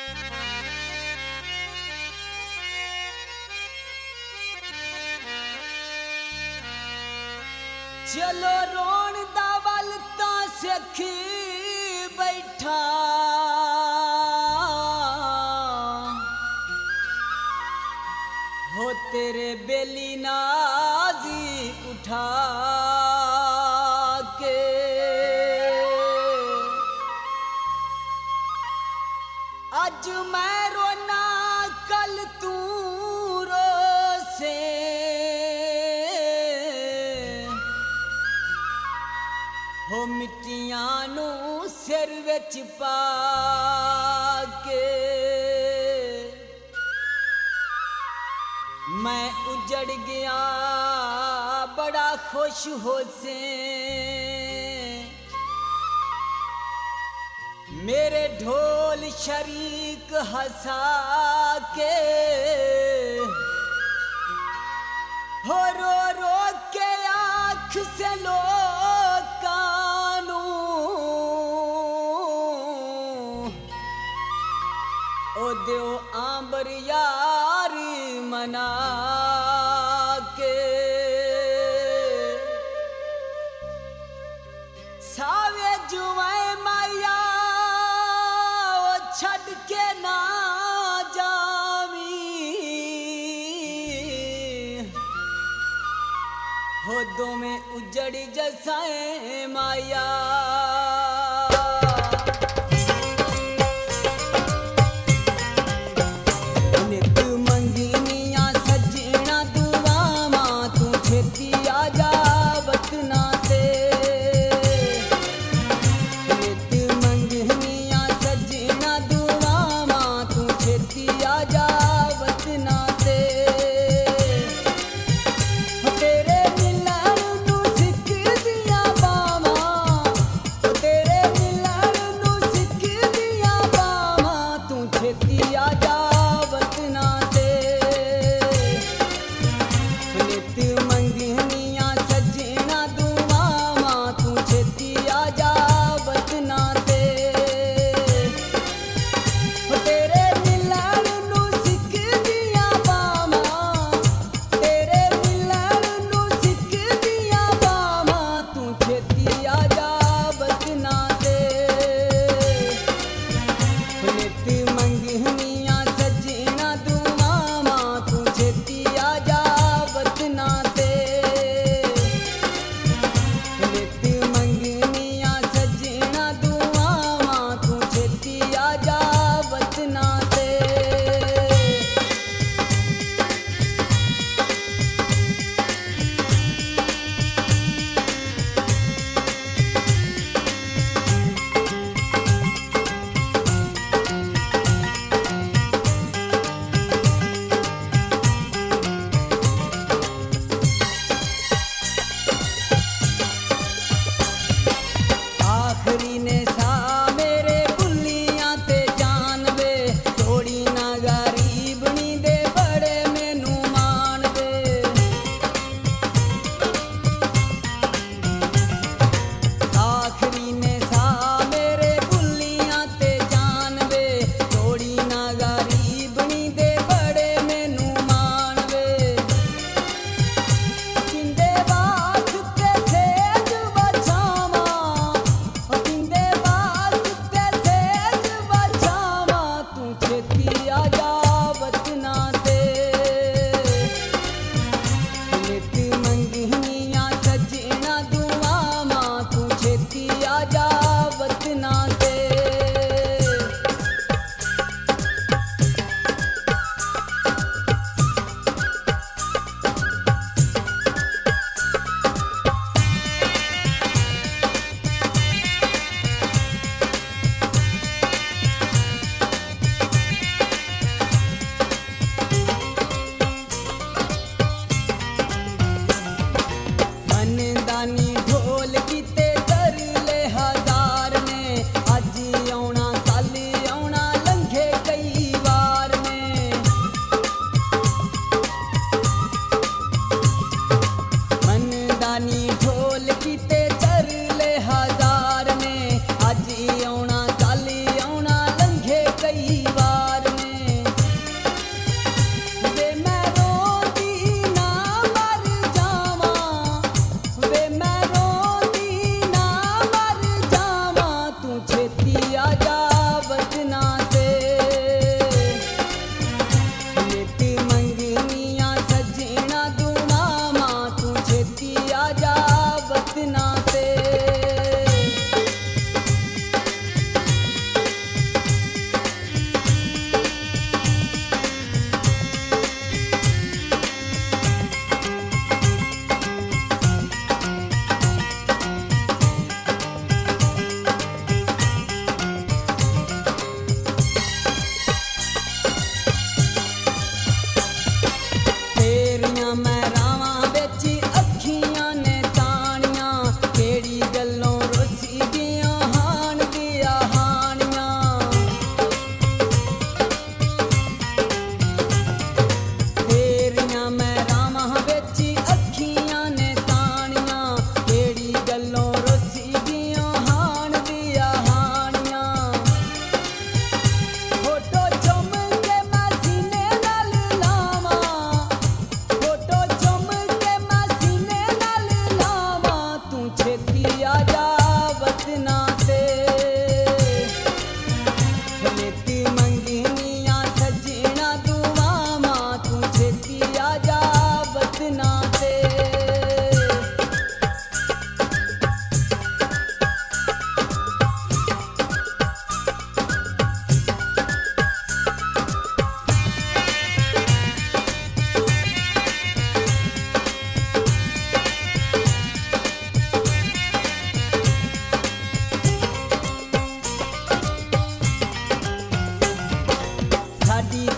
चलो रोण दा वल तां सिखी बैठा हो तेरे बेली नाजी उठा के आज मैं रोना कल तू रोसे हो मिट्टियां नू सिर विच पा के मैं उजड़ गया बड़ा खुश हो से मेरे ढोल शरीक हंसा के हो रो के आँख से लोकानू ओ देओ आंबर यारी मना के सावे जुए माया छड़ के ना जावी हो दो में उजड़ जसाए माया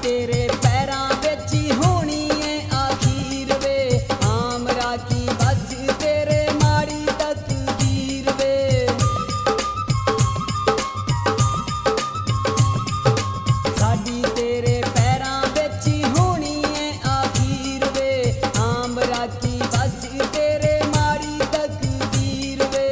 तेरे पैरां विच ही होनी है आखिर वे आमरा की बस तेरे माड़ी तकदीर वे साडी तेरे पैरां विच ही होनी है आखिर वे आमरा की बस तेरे माड़ी तकदीर वे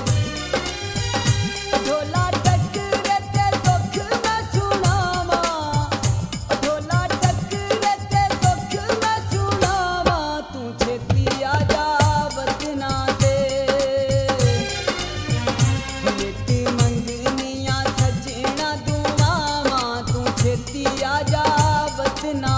ढोला टकरे ते दुख मैं सुनावा ढोला टकरे ते दुख मैं सुनावा तू छेती आ जा वतना ते मिट मंगनियां सजना दुआवां तू छेती आ जा वतना